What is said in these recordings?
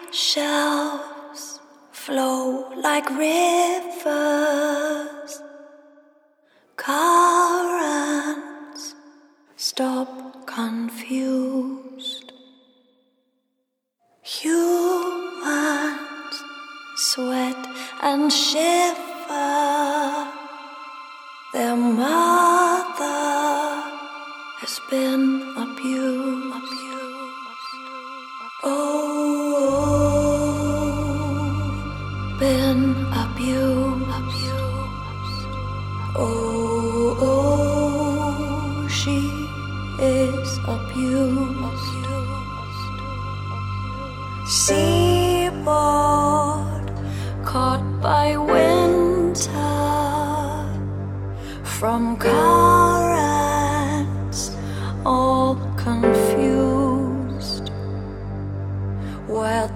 shelves flow like rivers. Currents stop confused. Humans sweat and shiver. Their mother has been abused. Been abused. She is abused. Seaboard caught by winter from currents all confused, where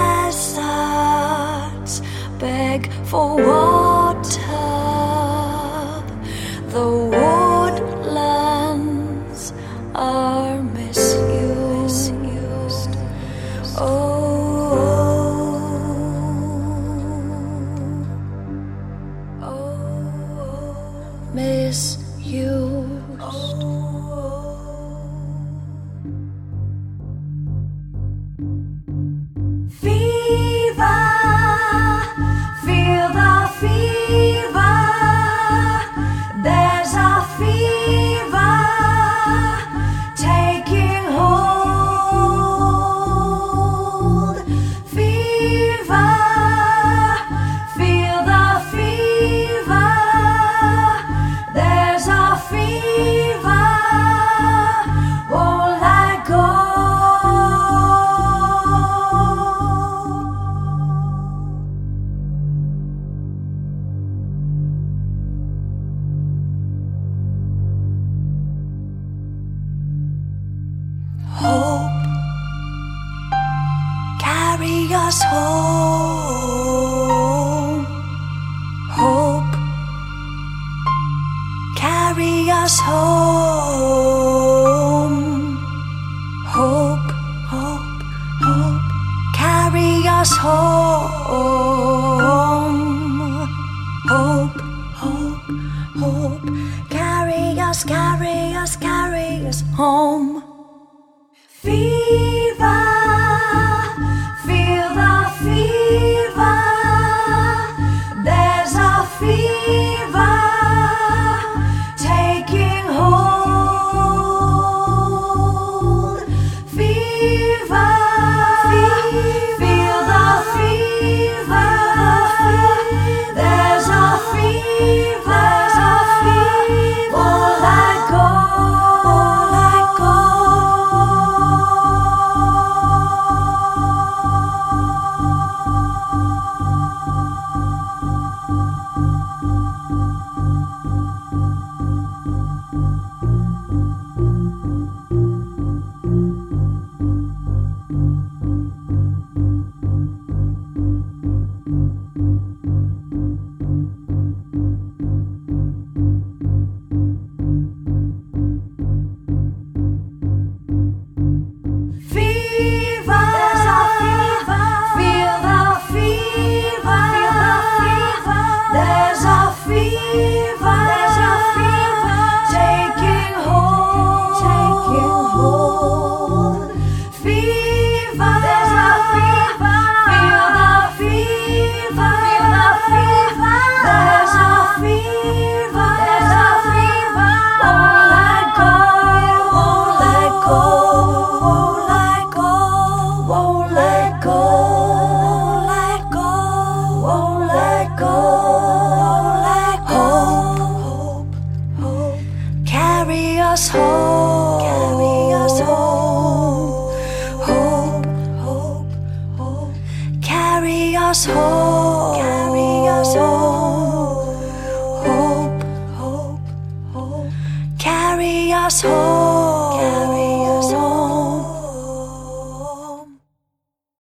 deserts beg for water, the woodlands are misused. Misused. Fever, feel the fever. There's a fever taking hold. Fever, feel the fever. There's a fever, won't let go. Hope, carry us home. Hope, carry us home. Hope, hope, hope, carry us home. Hope, hope, hope, carry us home. Fever, feel the fever. There's a fever taking hold. Fever, feel the fever. There's a fever, won't let go. Carry us home. Hope, hope, hope, carry us home.